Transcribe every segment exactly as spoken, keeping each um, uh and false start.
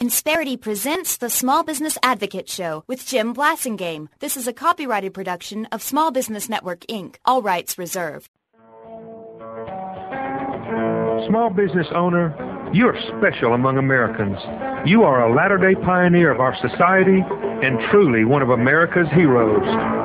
Insperity presents the Small Business Advocate Show with Jim Blasingame. This is a copyrighted production of Small Business Network, Incorporated. All rights reserved. Small business owner, you're special among Americans. You are a latter-day pioneer of our society and truly one of America's heroes.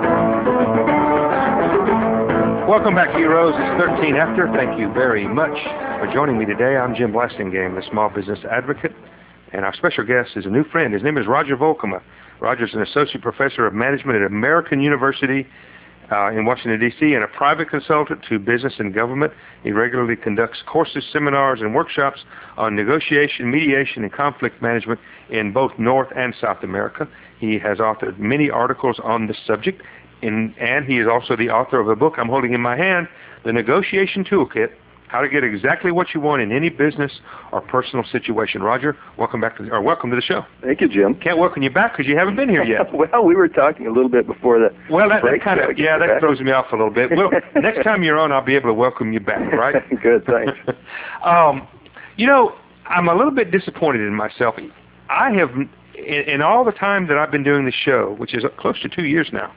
Welcome back, heroes. It's thirteen after. Thank you very much for joining me today. I'm Jim Blasingame, the Small Business Advocate, and our special guest is a new friend. His name is Roger Volkema. Roger's an associate professor of management at American University uh, in Washington, D C, and a private consultant to business and government. He regularly conducts courses, seminars, and workshops on negotiation, mediation, and conflict management in both North and South America. He has authored many articles on this subject, in, and he is also the author of a book I'm holding in my hand, The Negotiation Toolkit, How to Get Exactly What You Want in Any Business or Personal Situation. Roger, welcome back to the, or welcome to the show. Thank you, Jim. Can't welcome you back because you haven't been here yet. Well, we were talking a little bit before the Well, that, break, that kind of, yeah, that back. throws me off a little bit. Well, next time you're on, I'll be able to welcome you back, right? Good, thanks. um, you know, I'm a little bit disappointed in myself. I have, in, in all the time that I've been doing this show, which is close to two years now,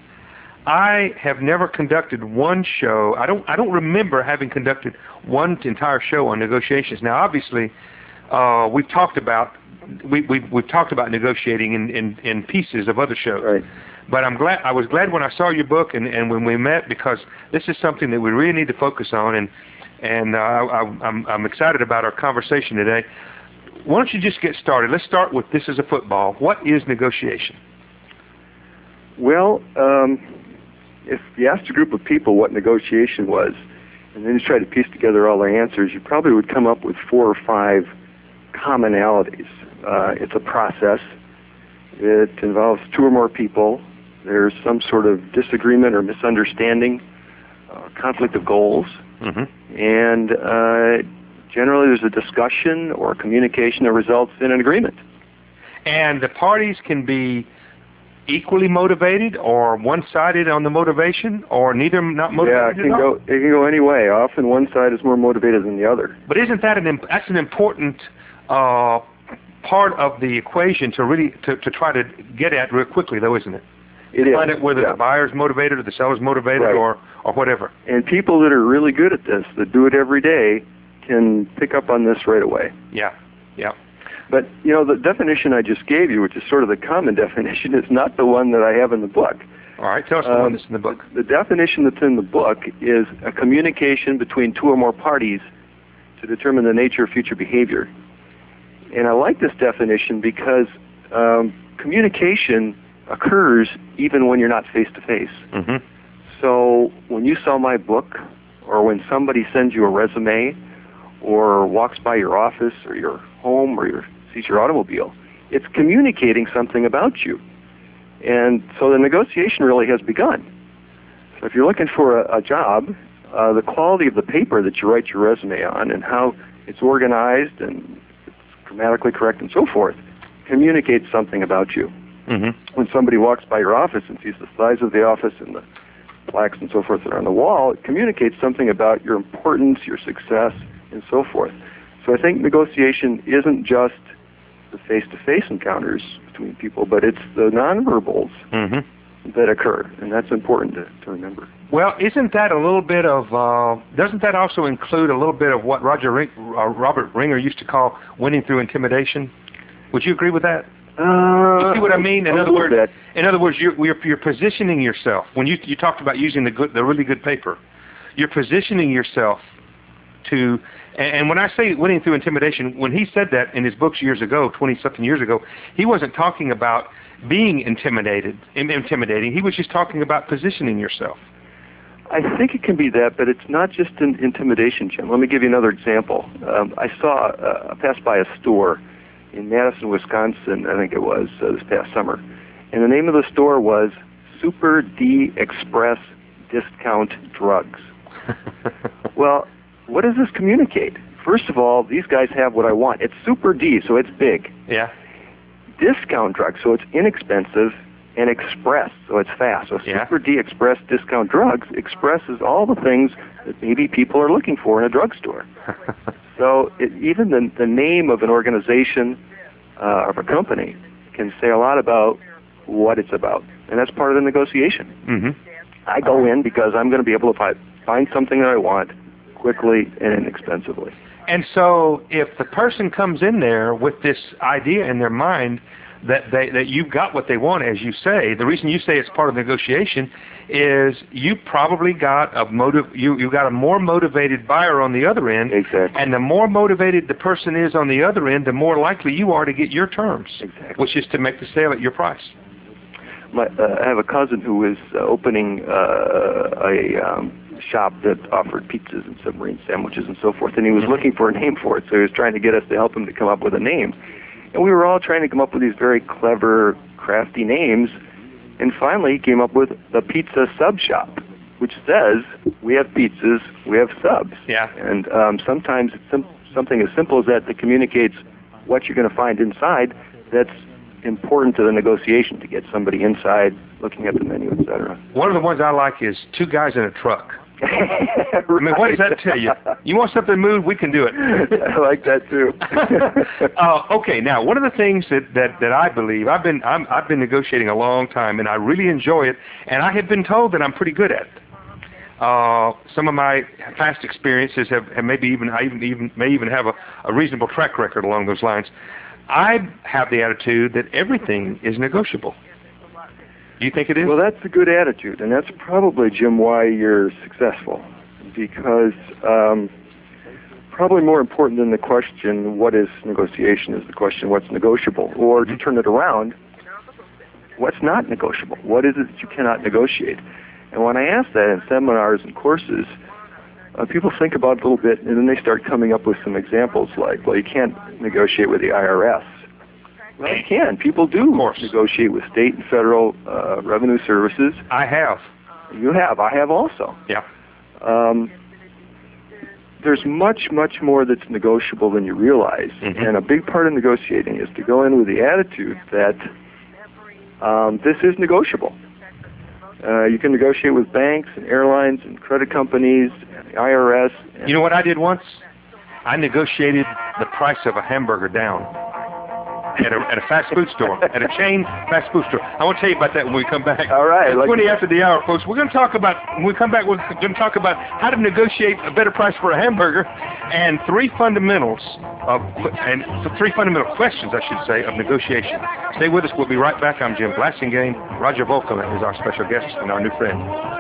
I have never conducted one show. I don't. I don't remember having conducted one entire show on negotiations. Now, obviously, uh, we've talked about we, we, we've talked about negotiating in, in, in pieces of other shows. Right. But I'm glad. I was glad when I saw your book and, and when we met, because this is something that we really need to focus on. And and uh, I, I'm I'm excited about our conversation today. Why don't you just get started? Let's start with this is a football. What is negotiation? Well. Um If you asked a group of people what negotiation was, and then you tried to piece together all their answers, you probably would come up with four or five commonalities. Uh, it's a process. It involves two or more people. There's some sort of disagreement or misunderstanding, uh, conflict of goals, mm-hmm. and uh, generally there's a discussion or communication that results in an agreement. And the parties can be equally motivated or one-sided on the motivation, or neither not motivated Yeah, it can at all? go. It can go any way. Often one side is more motivated than the other. But isn't that an imp- that's an important uh, part of the equation to really to, to try to get at real quickly, though, isn't it? It is. Find out whether yeah. the buyer's motivated or the seller's motivated, Right. or or whatever. And people that are really good at this, that do it every day, can pick up on this right away. Yeah, yeah. But, you know, the definition I just gave you, which is sort of the common definition, is not the one that I have in the book. All right, tell us the um, one that's in the book. The definition that's in the book is a communication between two or more parties to determine the nature of future behavior. And I like this definition because um, communication occurs even when you're not face-to-face. Mm-hmm. So when you sell my book, or when somebody sends you a resume, or walks by your office or your home or your, sees your automobile, it's communicating something about you. And so the negotiation really has begun. So if you're looking for a, a job, uh, the quality of the paper that you write your resume on and how it's organized and it's grammatically correct and so forth communicates something about you. Mm-hmm. When somebody walks by your office and sees the size of the office and the plaques and so forth that are on the wall, it communicates something about your importance, your success, and so forth. So I think negotiation isn't just the face-to-face encounters between people, but it's the nonverbals mm-hmm. that occur, and that's important to, to remember. Well, isn't that a little bit of, uh, doesn't that also include a little bit of what Roger Ring, uh, Robert Ringer used to call winning through intimidation? Would you agree with that? Uh, You see what I mean? In a other words, bit. in other words, you're, you're you're positioning yourself. When you you talked about using the good, the really good paper, you're positioning yourself to. And, and when I say winning through intimidation, when he said that in his books years ago, twenty something years ago, he wasn't talking about being intimidated, intimidating. He was just talking about positioning yourself. I think it can be that, but it's not just an intimidation, Jim. Let me give you another example. Um, I saw, uh, I passed by a store in Madison, Wisconsin, I think it was, uh, this past summer. And the name of the store was Super D Express Discount Drugs. Well, what does this communicate? First of all, these guys have what I want. It's Super D, so it's big. Yeah. Discount drugs, so it's inexpensive, and express, so it's fast. So yeah. Super D Express Discount Drugs expresses all the things that maybe people are looking for in a drugstore. So it, even the, the name of an organization uh, of a company can say a lot about what it's about, and that's part of the negotiation. Mm-hmm. I go in because I'm going to be able to fi- find something that I want quickly and inexpensively. And so if the person comes in there with this idea in their mind that they that you've got what they want, as you say, the reason you say it's part of the negotiation is you probably got a motive. You you got a more motivated buyer on the other end. Exactly. And the more motivated the person is on the other end, the more likely you are to get your terms. Exactly. Which is to make the sale at your price. My, uh, I have a cousin who is uh, opening uh, a um, shop that offered pizzas and submarine sandwiches and so forth, and he was Mm-hmm. looking for a name for it, so he was trying to get us to help him to come up with a name. And we were all trying to come up with these very clever, crafty names, and finally he came up with the Pizza Sub Shop, which says we have pizzas, we have subs. Yeah. And um, sometimes it's sim- something as simple as that that communicates what you're going to find inside that's important to the negotiation to get somebody inside looking at the menu, et cetera. One of the ones I like is two guys in a truck. I mean, what does that tell you? You want something moved? We can do it. I like that too. uh, okay, now one of the things that, that, that I believe I've been I'm, I've been negotiating a long time, and I really enjoy it, and I have been told that I'm pretty good at it. Uh, some of my past experiences have, have maybe even I even, even may even have a, a reasonable track record along those lines. I have the attitude that everything is negotiable. Do you think it is? Well, that's a good attitude, and that's probably, Jim, why you're successful. Because um, probably more important than the question, what is negotiation, is the question, what's negotiable? Or to turn it around, what's not negotiable? What is it that you cannot negotiate? And when I ask that in seminars and courses, uh, people think about it a little bit, and then they start coming up with some examples like, well, you can't negotiate with the I R S. Well, you can. People do negotiate with state and federal uh, revenue services. I have. You have. I have also. Yeah. Um, there's much, much more that's negotiable than you realize. Mm-hmm. And a big part of negotiating is to go in with the attitude that um, this is negotiable. Uh, you can negotiate with banks and airlines and credit companies and the I R S. And you know what I did once? I negotiated the price of a hamburger down. At a, at a fast food store, at a chain fast food store. I want to tell you about that when we come back. All right. Like twenty after the hour, folks. We're going to talk about, when we come back, we're going to talk about how to negotiate a better price for a hamburger and three fundamentals of, and three fundamental questions, I should say, of negotiation. Stay with us. We'll be right back. I'm Jim Blasingame. Roger Volkman is our special guest and our new friend.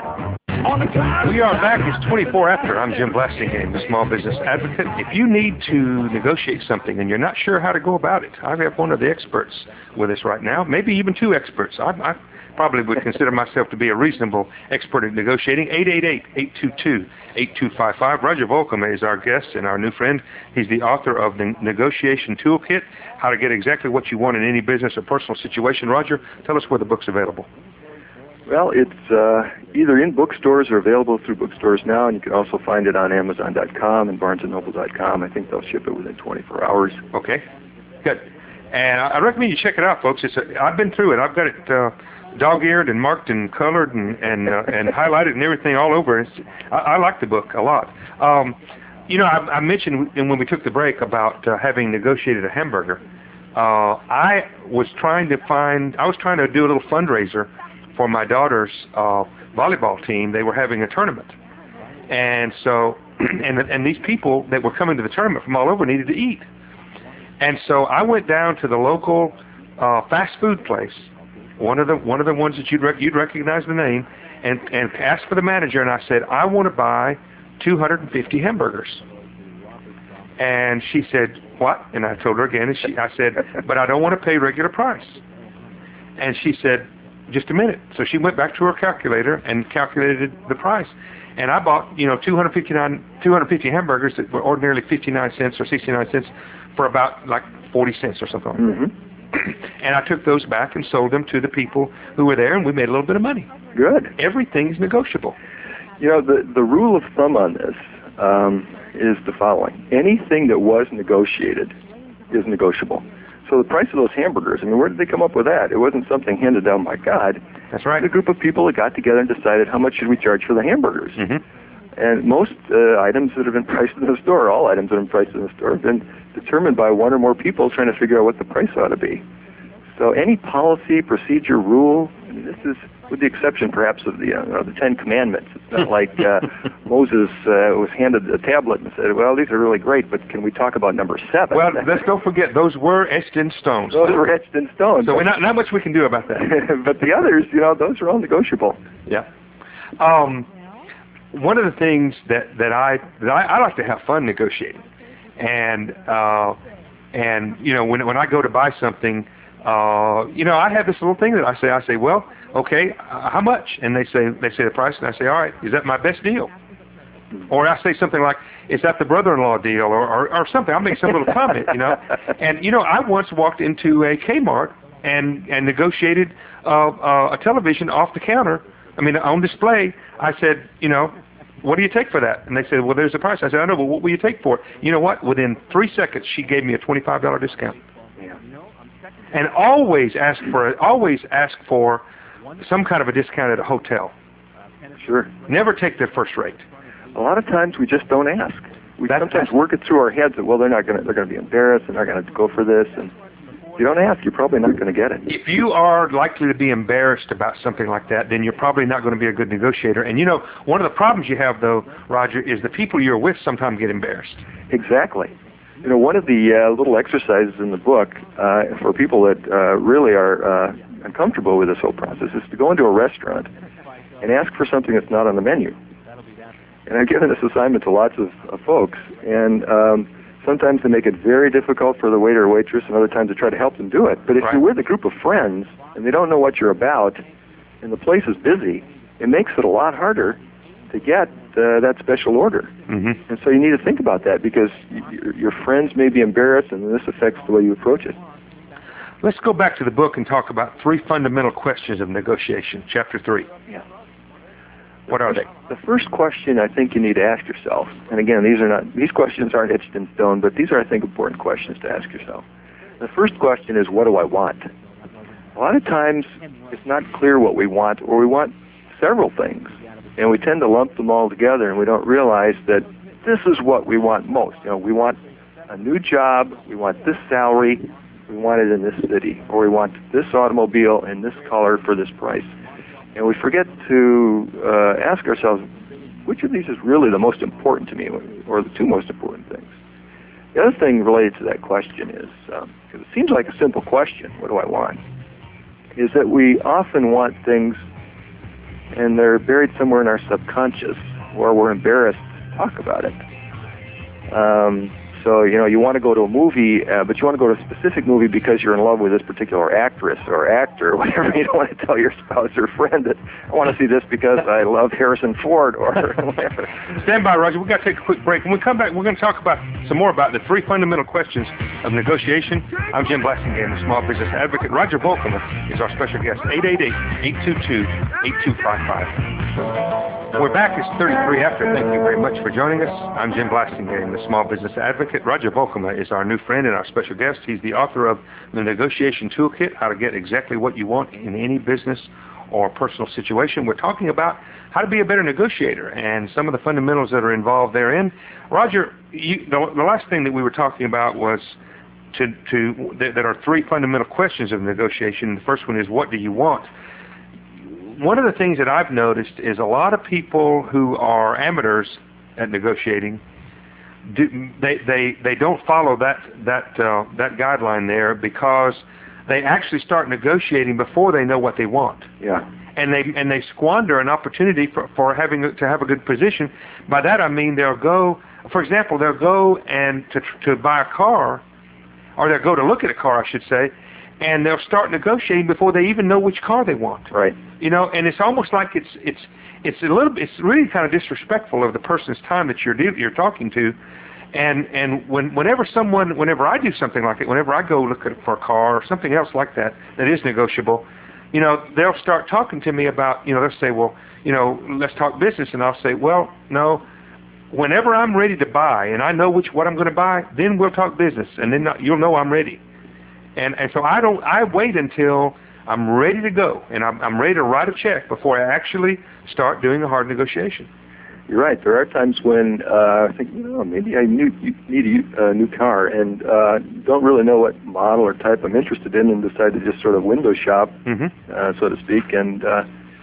We are back. It's twenty-four after. I'm Jim Blasingame, the small business advocate. If you need to negotiate something and you're not sure how to go about it, I have one of the experts with us right now, maybe even two experts. I, I probably would consider myself to be a reasonable expert at negotiating. eight eight eight, eight two two, eight two five five. Roger Volkman is our guest and our new friend. He's the author of the Negotiation Toolkit, How to Get Exactly What You Want in Any Business or Personal Situation. Roger, tell us where the book's available. Well, it's uh, either in bookstores or available through bookstores now, and you can also find it on Amazon dot com and Barnes and Noble dot com. I think they'll ship it within twenty-four hours. Okay, good. And I recommend you check it out, folks. It's a, I've been through it. I've got it uh, dog-eared and marked and colored and and, uh, and highlighted and everything all over. It's, I, I like the book a lot. Um, you know, I, I mentioned when we took the break about uh, having negotiated a hamburger. Uh, I was trying to find. I was trying to do a little fundraiser for my daughter's uh, volleyball team. They were having a tournament. And so, and and these people that were coming to the tournament from all over needed to eat. And so I went down to the local uh, fast food place, one of the one of the ones that you'd rec- you'd recognize the name, and and asked for the manager. And I said, I want to buy two hundred fifty hamburgers. And she said, what? And I told her again. And she, I said, but I don't want to pay regular price. And she said, just a minute. So she went back to her calculator and calculated the price. And I bought, you know, two hundred fifty-nine, two hundred fifty hamburgers that were ordinarily fifty-nine cents or sixty-nine cents for about like forty cents or something. Mm-hmm. And I took those back and sold them to the people who were there, and we made a little bit of money. Good. Everything's negotiable. You know, the, the rule of thumb on this um, is the following. Anything that was negotiated is negotiable. So the price of those hamburgers, I mean, where did they come up with that? It wasn't something handed down by God. That's right. A group of people that got together and decided how much should we charge for the hamburgers. Mm-hmm. And most uh, items that have been priced in the store, all items that have been priced in the store, have been determined by one or more people trying to figure out what the price ought to be. So any policy, procedure, rule, I mean, this is, with the exception perhaps of the uh, the Ten Commandments. It's not like uh, Moses uh, was handed a tablet and said, well, these are really great, but can we talk about number seven? Well, let's don't forget, those were etched in stone. Those were etched in stone. So not, not much we can do about that. But the others, you know, those are all negotiable. Yeah. Um, one of the things that, that I that I, I like to have fun negotiating. And, uh, and you know, when when I go to buy something, Uh, you know, I have this little thing that I say. I say, well, okay, uh, how much? And they say, they say the price, and I say, all right, is that my best deal? Or I say something like, is that the brother-in-law deal, or, or, or something? I'll make some little comment, you know. And you know, I once walked into a Kmart and and negotiated uh, uh, a television off the counter. I mean, on display. I said, you know, what do you take for that? And they said, well, there's a price. I said, I know, but what will you take for it? You know what? Within three seconds, she gave me a twenty-five dollars discount. And always ask for always ask for some kind of a discount at a hotel. Sure. Never take their first rate. A lot of times we just don't ask. We That's, sometimes work it through our heads that, well, they're not going to they're going to be embarrassed and they're going to go for this. And if you don't ask, you're probably not going to get it. If you are likely to be embarrassed about something like that, then you're probably not going to be a good negotiator. And you know, one of the problems you have, though, Roger, is the people you're with sometimes get embarrassed. Exactly. You know, one of the uh, little exercises in the book uh, for people that uh, really are uh, uncomfortable with this whole process is to go into a restaurant and ask for something that's not on the menu. And I've given this assignment to lots of, of folks, and um, sometimes they make it very difficult for the waiter or waitress, and other times they try to help them do it. But if right. you're with a group of friends and they don't know what you're about, and the place is busy, it makes it a lot harder to get uh, that special order. Mm-hmm. And so you need to think about that, because y- your friends may be embarrassed, and this affects the way you approach it. Let's go back to the book and talk about three fundamental questions of negotiation, chapter three. Yeah. What are they? The first question I think you need to ask yourself, and again, these are not these questions aren't etched in stone, but these are, I think, important questions to ask yourself. The first question is, what do I want? A lot of times, it's not clear what we want, or we want several things. And we tend to lump them all together, and we don't realize that this is what we want most. You know, we want a new job, we want this salary, we want it in this city, or we want this automobile in this color for this price. And we forget to uh, ask ourselves, which of these is really the most important to me, or the two most important things? The other thing related to that question is, um, because it seems like a simple question, what do I want, is that we often want things and they're buried somewhere in our subconscious, or we're embarrassed to talk about it. Um, so, you know, you want to go to a movie, uh, but you want to go to a specific movie because you're in love with this particular actress or actor or whatever. You don't want to tell your spouse or friend that I want to see this because I love Harrison Ford or whatever. Stand by, Roger. We've got to take a quick break. When we come back, we're going to talk about some more about the three fundamental questions of negotiation. I'm Jim Blasingame, the small business advocate. Roger Volkema is our special guest, eight eight eight, eight two two, eight two five five. We're back. It's thirty-three after. Thank you very much for joining us. I'm Jim Blasingame, the small business advocate. Roger Volkema is our new friend and our special guest. He's the author of The Negotiation Toolkit, How to Get Exactly What You Want in Any Business or Personal Situation. We're talking about how to be a better negotiator and some of the fundamentals that are involved therein. Roger, you, the, the last thing that we were talking about was to, to that there are three fundamental questions of negotiation. The first one is, what do you want? One of the things that I've noticed is a lot of people who are amateurs at negotiating, do, they, they, they don't follow that, that, uh, that guideline there, because they actually start negotiating before they know what they want. Yeah. And they, and they squander an opportunity for, for having a, to have a good position. By that I mean they'll go, for example, they'll go and to, to buy a car, or they'll go to look at a car, I should say, and they'll start negotiating before they even know which car they want. Right. You know, and it's almost like it's it's it's a little it's really kind of disrespectful of the person's time that you're de- you're talking to, and and when whenever someone whenever I do something like it, whenever I go look at for a car or something else like that that is negotiable, you know, they'll start talking to me about, you know, they'll say, well, you know, let's talk business, and I'll say, well, no. Whenever I'm ready to buy and I know which what I'm going to buy, then we'll talk business, and then you'll know I'm ready. And and so I don't. I wait until I'm ready to go, and I'm I'm ready to write a check before I actually start doing a hard negotiation. You're right. There are times when uh, I think, you know, maybe I need, need a new car and uh, don't really know what model or type I'm interested in, and decide to just sort of window shop, mm-hmm. uh, so to speak, and uh,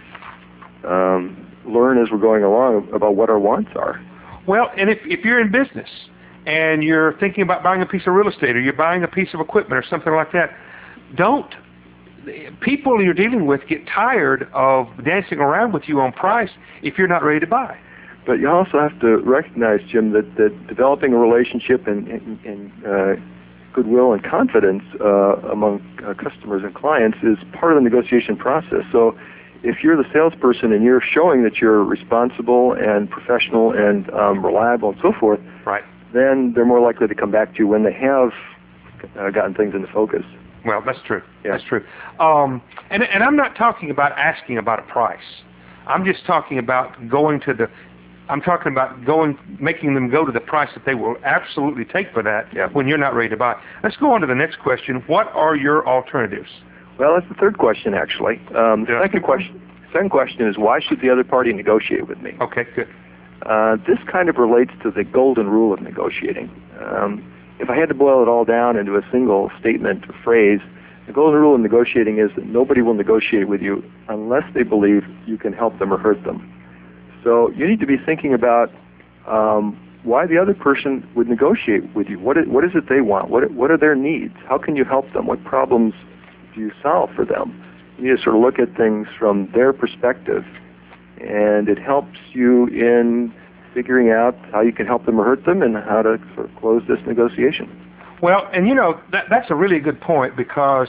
um, learn as we're going along about what our wants are. Well, and if, if you're in business and you're thinking about buying a piece of real estate or you're buying a piece of equipment or something like that, don't. People you're dealing with get tired of dancing around with you on price if you're not ready to buy. But you also have to recognize, Jim, that, that developing a relationship and, and, and uh, goodwill and confidence uh, among uh, customers and clients is part of the negotiation process. So if you're the salesperson and you're showing that you're responsible and professional and um, reliable and so forth, right, then they're more likely to come back to you when they have uh, gotten things into focus. Well, that's true. Yeah. That's true. Um, and, and I'm not talking about asking about a price. I'm just talking about going to the I'm talking about going, making them go to the price that they will absolutely take for that yeah. when you're not ready to buy. Let's go on to the next question. What are your alternatives? Well, that's the third question, actually. Um, the yeah. second question, second question is, why should the other party negotiate with me? Okay, good. Uh, this kind of relates to the golden rule of negotiating. Um, if I had to boil it all down into a single statement or phrase, the golden rule of negotiating is that nobody will negotiate with you unless they believe you can help them or hurt them. So you need to be thinking about um, why the other person would negotiate with you. What is, what is it they want? What, what are their needs? How can you help them? What problems do you solve for them? You need to sort of look at things from their perspective, and it helps you in figuring out how you can help them or hurt them and how to sort of close this negotiation. Well, and you know, that, that's a really good point, because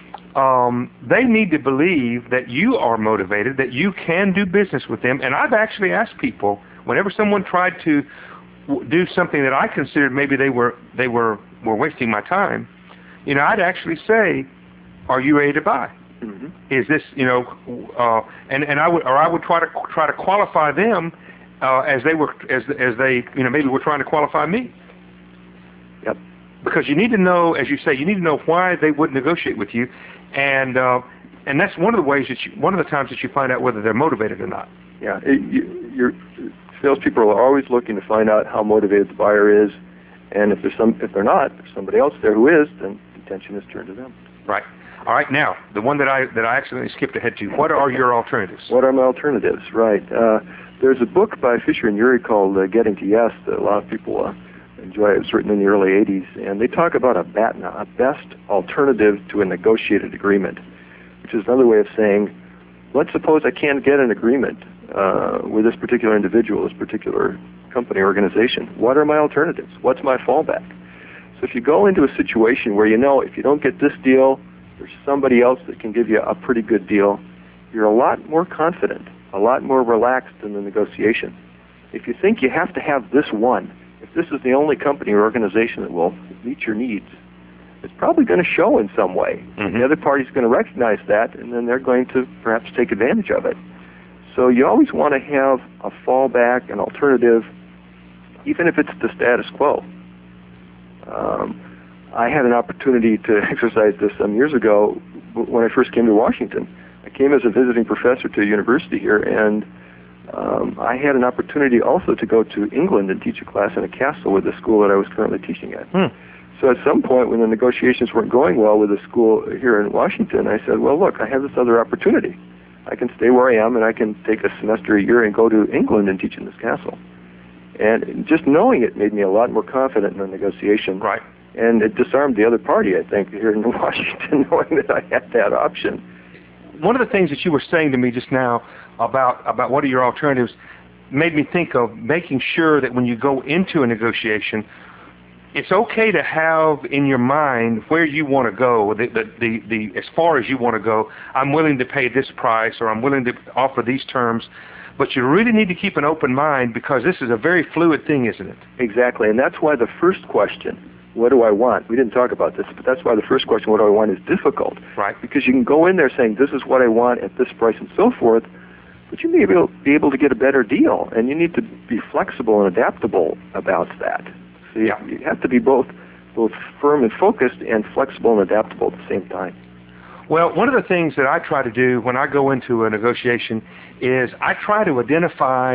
Um, they need to believe that you are motivated, that you can do business with them. And I've actually asked people, whenever someone tried to w- do something that I considered maybe they were they were, were wasting my time, you know, I'd actually say, "Are you ready to buy? Mm-hmm. Is this, you know?" Uh, and and I would or I would try to try to qualify them uh, as they were as as they you know maybe were trying to qualify me. Yep. Because you need to know, as you say, you need to know why they would negotiate with you. And uh, and that's one of the ways that you, one of the times that you find out whether they're motivated or not. Yeah, it, you, your salespeople are always looking to find out how motivated the buyer is, and if there's some, if they're not, if there's somebody else there who is, then attention is turned to them. Right. All right. Now, the one that I that I accidentally skipped ahead to. What are your alternatives? What are my alternatives? Right. Uh, there's a book by Fisher and Ury called uh, Getting to Yes that a lot of people uh, enjoy. It was written in the early eighties, and they talk about a B A T N A, a best alternative to a negotiated agreement, which is another way of saying, let's suppose I can't get an agreement uh, with this particular individual, this particular company or organization. What are my alternatives? What's my fallback? So if you go into a situation where you know if you don't get this deal, there's somebody else that can give you a pretty good deal, you're a lot more confident, a lot more relaxed in the negotiation. If you think you have to have this one, if this is the only company or organization that will meet your needs, it's probably going to show in some way. Mm-hmm. The other party's going to recognize that, and then they're going to perhaps take advantage of it. So you always want to have a fallback, an alternative, even if it's the status quo. Um, I had an opportunity to exercise this some years ago when I first came to Washington. I came as a visiting professor to a university here, and Um, I had an opportunity also to go to England and teach a class in a castle with the school that I was currently teaching at. Hmm. So at some point when the negotiations weren't going well with the school here in Washington, I said, well, look, I have this other opportunity. I can stay where I am and I can take a semester a year and go to England and teach in this castle. And just knowing it made me a lot more confident in the negotiation. Right. And it disarmed the other party, I think, here in Washington, knowing that I had that option. One of the things that you were saying to me just now about about what are your alternatives made me think of making sure that when you go into a negotiation, it's okay to have in your mind where you want to go, the, the, the, the as far as you want to go. I'm willing to pay this price, or I'm willing to offer these terms. But you really need to keep an open mind, because this is a very fluid thing, isn't it? Exactly, and that's why the first question, what do I want? We didn't talk about this, but that's why the first question, what do I want, is difficult. Right. Because you can go in there saying, this is what I want at this price and so forth, but you may be able, be able to get a better deal, and you need to be flexible and adaptable about that. So you, yeah. you have to be both both firm and focused and flexible and adaptable at the same time. Well, one of the things that I try to do when I go into a negotiation is I try to identify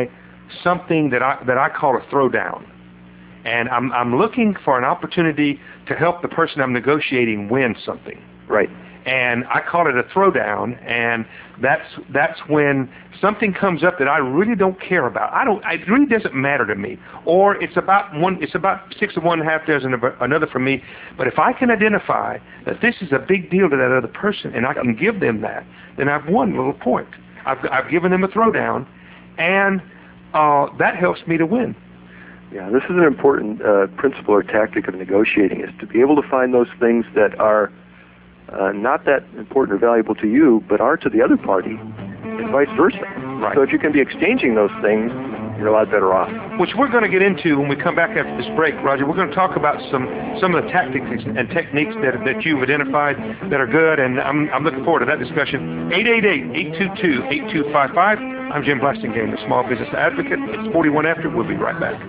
something that I that I call a throwdown, and I'm I'm looking for an opportunity to help the person I'm negotiating win something. Right. And I call it a throwdown, and that's that's when something comes up that I really don't care about. I don't. It really doesn't matter to me. Or it's about one. It's about six of one, half dozen of another for me. But if I can identify that this is a big deal to that other person, and I can give them that, then I've won a little point. I've I've given them a throwdown, and uh, that helps me to win. Yeah, this is an important uh, principle or tactic of negotiating: is to be able to find those things that are Uh, not that important or valuable to you, but are to the other party, and vice versa. Right. So if you can be exchanging those things, you're a lot better off. Which we're going to get into when we come back after this break, Roger. We're going to talk about some some of the tactics and techniques that that you've identified that are good, and I'm I'm looking forward to that discussion. eight eight eight, eight two two, eight two five five. I'm Jim Blasingame, the Small Business Advocate. It's forty-one after. We'll be right back.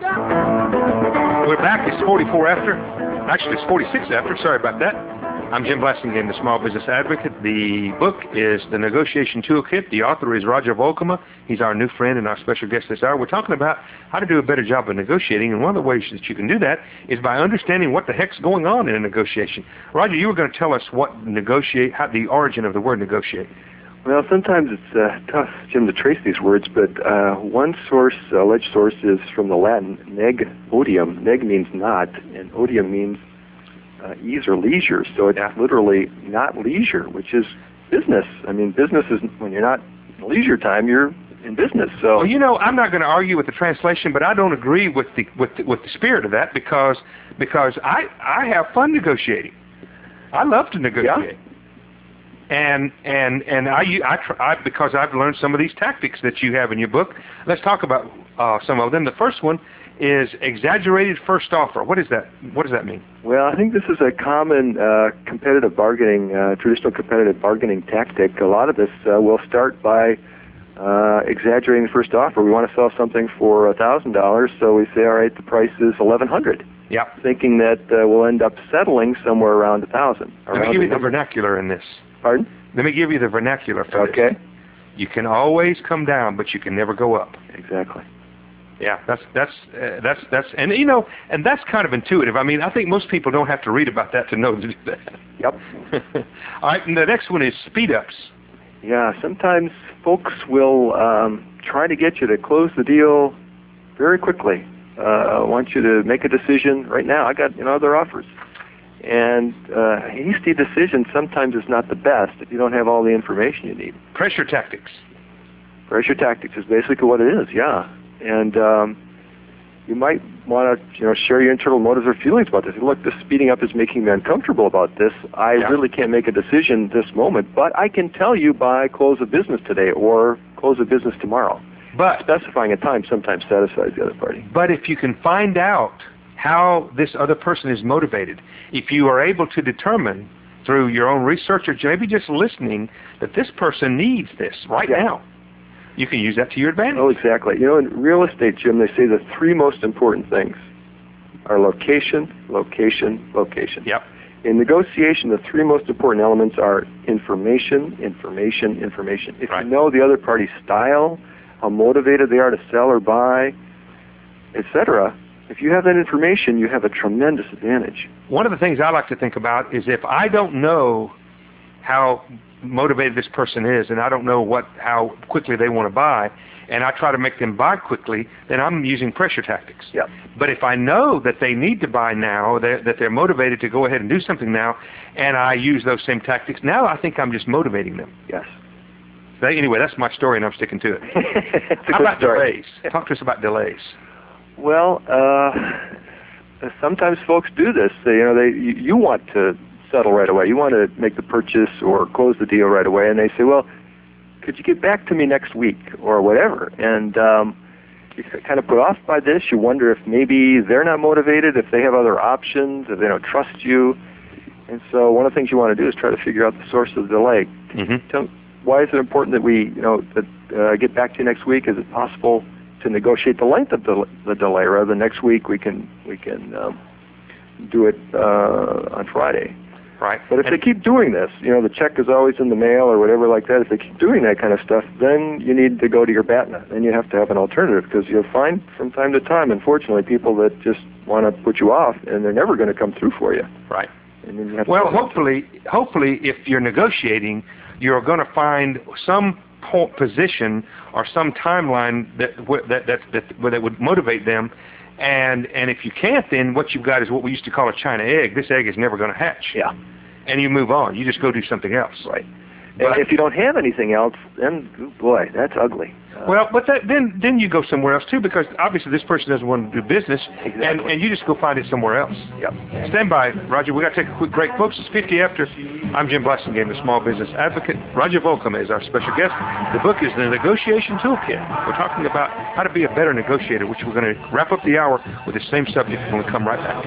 We're back. It's forty-four after. Actually, it's forty-six after. Sorry about that. I'm Jim Blasingame, the Small Business Advocate. The book is The Negotiation Toolkit. The author is Roger Volkema. He's our new friend and our special guest this hour. We're talking about how to do a better job of negotiating, and one of the ways that you can do that is by understanding what the heck's going on in a negotiation. Roger, you were going to tell us what negotiate, how the origin of the word negotiate. Well, sometimes it's uh, tough, Jim, to trace these words, but uh, one source, uh, alleged source, is from the Latin neg odium. Neg means not, and odium means Uh, ease or leisure, so it's yeah. literally not leisure, which is business. I mean, business is when you're not in leisure time, you're in business. So, well, you know, I'm not going to argue with the translation, but I don't agree with the with the, with the spirit of that because because I I have fun negotiating. I love to negotiate, yeah. and and and I I, try, I because I've learned some of these tactics that you have in your book. Let's talk about uh, some of them. The first one is exaggerated first offer. What is that? What does that mean? Well, I think this is a common uh, competitive bargaining, uh, traditional competitive bargaining tactic. A lot of this uh, will start by uh, exaggerating the first offer. We want to sell something for a thousand dollars, so we say, all right, the price is eleven hundred. Yeah. Thinking that uh, we'll end up settling somewhere around a thousand. Let me give you the vernacular in this. Pardon? Let me give you the vernacular for this. Okay. You can always come down, but you can never go up. Exactly. Yeah, that's that's uh, that's that's and you know, and that's kind of intuitive. I mean, I think most people don't have to read about that to know to do that. Yep. All right, and the next one is speed ups. Yeah, sometimes folks will um, try to get you to close the deal very quickly. Uh, want you to make a decision right now. I got you know other offers, and uh, hasty decision sometimes is not the best if you don't have all the information you need. Pressure tactics. Pressure tactics is basically what it is. Yeah. And um, you might want to, you know, share your internal motives or feelings about this. Look, this speeding up is making me uncomfortable about this. I yeah. really can't make a decision this moment, but I can tell you by close of business today or close of business tomorrow. But specifying a time sometimes satisfies the other party. But if you can find out how this other person is motivated, if you are able to determine through your own research or maybe just listening that this person needs this right yeah. now, you can use that to your advantage. Oh, exactly. You know, in real estate, Jim, they say the three most important things are location, location, location. Yep. In negotiation, the three most important elements are information, information, information. If right. you know the other party's style, how motivated they are to sell or buy, et cetera, if you have that information, you have a tremendous advantage. One of the things I like to think about is if I don't know how motivated this person is, and I don't know what how quickly they want to buy, and I try to make them buy quickly, then I'm using pressure tactics. Yep. But if I know that they need to buy now, that, that they're motivated to go ahead and do something now, and I use those same tactics, now I think I'm just motivating them. Yes. So anyway, that's my story, and I'm sticking to it. It's a how good about story. delays? Talk to us about delays. Well, uh, sometimes folks do this. They, you know, they you, you want to settle right away. You want to make the purchase or close the deal right away, and they say, well, could you get back to me next week or whatever? And um, you kind of put off by this. You wonder if maybe they're not motivated, if they have other options, if they don't trust you. And so one of the things you want to do is try to figure out the source of the delay. Mm-hmm. Tell, why is it important that we, you know, that uh, get back to you next week? Is it possible to negotiate the length of the, the delay rather than next week we can we can um, do it uh, on Friday? Right. But if and they keep doing this, you know, the check is always in the mail or whatever like that, if they keep doing that kind of stuff, then you need to go to your B A T N A. Then you have to have an alternative, because you'll find from time to time, unfortunately, people that just want to put you off, and they're never going to come through for you. Right. And then you have well, to hopefully, hopefully, if you're negotiating, you're going to find some po- position or some timeline that that that that, that would motivate them. And and if you can't, then what you've got is what we used to call a China egg. This egg is never going to hatch. Yeah. And you move on. You just go do something else. Right. But, and if you don't have anything else, then, oh boy, that's ugly. Uh, well, but that, then then you go somewhere else, too, because obviously this person doesn't want to do business, exactly. and, and you just go find it somewhere else. Yep. Stand by, Roger. we got to take a quick break. Folks, it's fifty after. I'm Jim Blasingame, the Small Business Advocate. Roger Volkema is our special guest. The book is The Negotiation Toolkit. We're talking about how to be a better negotiator, which we're going to wrap up the hour with the same subject when we come right back.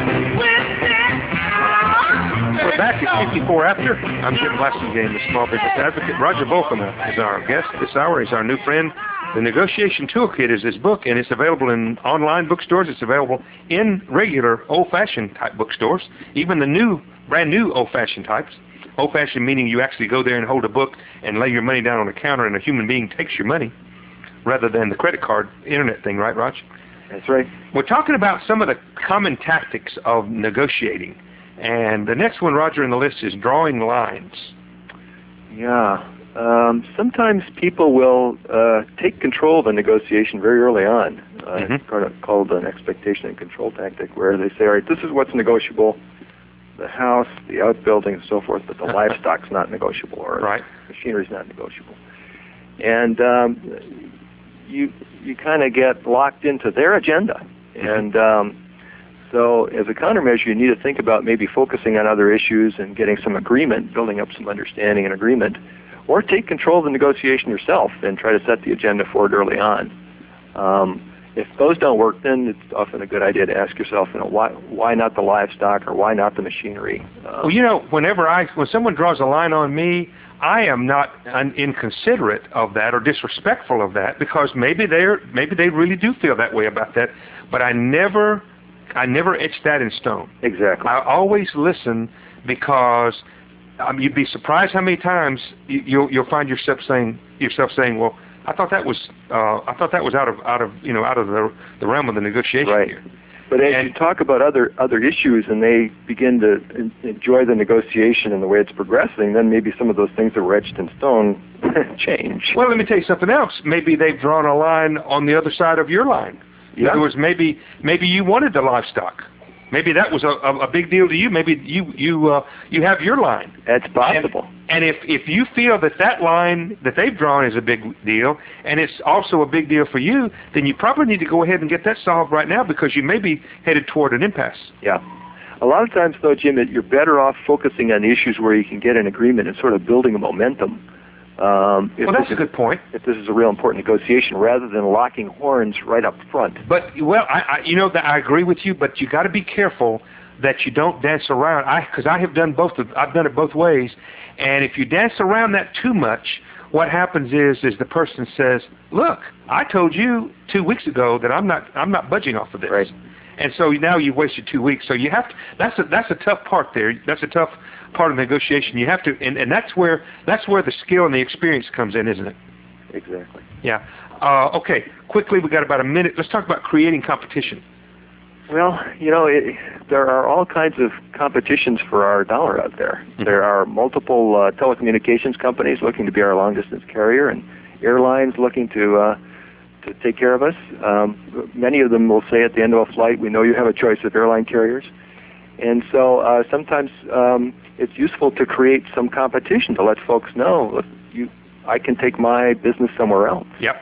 We're back at fifty-four after. I'm Jim Blasingame, the Small Business Advocate. Roger Volkema is our guest this hour. He's our new friend. The Negotiation Toolkit is his book, and it's available in online bookstores. It's available in regular old-fashioned type bookstores, even the new, brand new old-fashioned types. Old-fashioned meaning you actually go there and hold a book and lay your money down on the counter, and a human being takes your money, rather than the credit card internet thing, right, Raj? That's right. We're talking about some of the common tactics of negotiating. And the next one, Roger, in the list is drawing lines. Yeah. Um, sometimes people will uh, take control of the negotiation very early on. Uh, mm-hmm. It's kind of called an expectation and control tactic, where they say, all right, this is what's negotiable, the house, the outbuilding, and so forth, but the livestock's not negotiable, or right. machinery's not negotiable. And um, you you kind of get locked into their agenda. Mm-hmm. And um, so as a countermeasure, you need to think about maybe focusing on other issues and getting some agreement, building up some understanding and agreement, or take control of the negotiation yourself and try to set the agenda for it early on. Um, if those don't work, then it's often a good idea to ask yourself, you know, why why not the livestock, or why not the machinery? Um, well, you know, whenever I when someone draws a line on me, I am not un- inconsiderate of that or disrespectful of that, because maybe they're maybe they really do feel that way about that, but I never I never etch that in stone. Exactly. I always listen, because um, you'd be surprised how many times you, you'll you'll find yourself saying yourself saying, well, I thought that was uh, I thought that was out of out of you know out of the the realm of the negotiation right. here. But as and, you talk about other other issues, and they begin to en- enjoy the negotiation and the way it's progressing, then maybe some of those things that were etched in stone change. Well, let me tell you something else. Maybe they've drawn a line on the other side of your line. In yeah. other words, maybe maybe you wanted the livestock. Maybe that was a, a, a big deal to you. Maybe you you uh, you have your line. That's possible. And, and if if you feel that that line that they've drawn is a big deal, and it's also a big deal for you, then you probably need to go ahead and get that solved right now, because you may be headed toward an impasse. Yeah. A lot of times, though, Jim, you're better off focusing on issues where you can get an agreement and sort of building a momentum. Um, well, that's a good point. If this is a real important negotiation, rather than locking horns right up front. But well, I, I you know that I agree with you, but you got to be careful that you don't dance around. I because I have done both. Of, I've done it both ways, and if you dance around that too much, what happens is is the person says, "Look, I told you two weeks ago that I'm not I'm not budging off of this." Right. And so now you've wasted two weeks. So you have to. That's a that's a tough part there. That's a tough part of negotiation. You have to, and, and that's where that's where the skill and the experience comes in, isn't it? Exactly. Yeah. Uh, okay. Quickly, we got about a minute. Let's talk about creating competition. Well, you know, it, there are all kinds of competitions for our dollar out there. Mm-hmm. There are multiple uh, telecommunications companies looking to be our long-distance carrier, and airlines looking to uh, to take care of us. Um, many of them will say at the end of a flight, we know you have a choice of airline carriers. And so uh, sometimes um, it's useful to create some competition to let folks know, look, you, I can take my business somewhere else. Yep.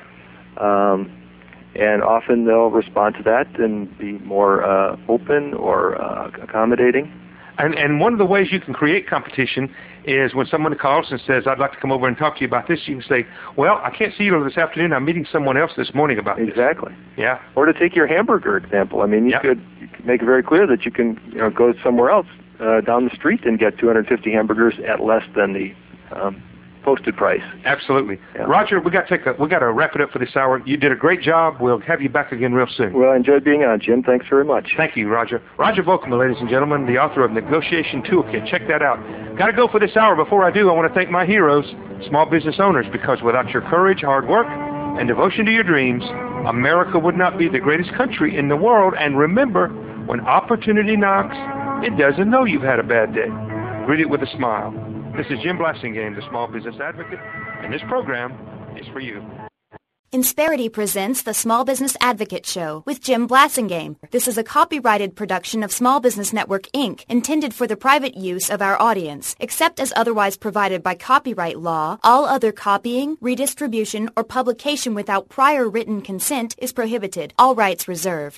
Um, and often they'll respond to that and be more uh, open or uh, accommodating. And, and one of the ways you can create competition is when someone calls and says, I'd like to come over and talk to you about this, you can say, well, I can't see you this afternoon. I'm meeting someone else this morning about this. Exactly. Yeah. Or to take your hamburger example. I mean, you, yep. could, you could make it very clear that you can you know, go somewhere else uh, down the street and get two hundred fifty hamburgers at less than the um, posted price. Absolutely. Yeah. Roger, we got to take a, we got to wrap it up for this hour. You did a great job. We'll have you back again real soon. Well, I enjoyed being on, Jim. Thanks very much. Thank you, Roger. Roger Volkema, ladies and gentlemen, the author of Negotiation Toolkit. Check that out. Got to go for this hour. Before I do, I want to thank my heroes, small business owners, because without your courage, hard work, and devotion to your dreams, America would not be the greatest country in the world. And remember, when opportunity knocks, it doesn't know you've had a bad day. Greet it with a smile. This is Jim Blasingame, the Small Business Advocate, and this program is for you. Insperity presents the Small Business Advocate Show with Jim Blasingame. This is a copyrighted production of Small Business Network, Incorporated, intended for the private use of our audience. Except as otherwise provided by copyright law, all other copying, redistribution, or publication without prior written consent is prohibited. All rights reserved.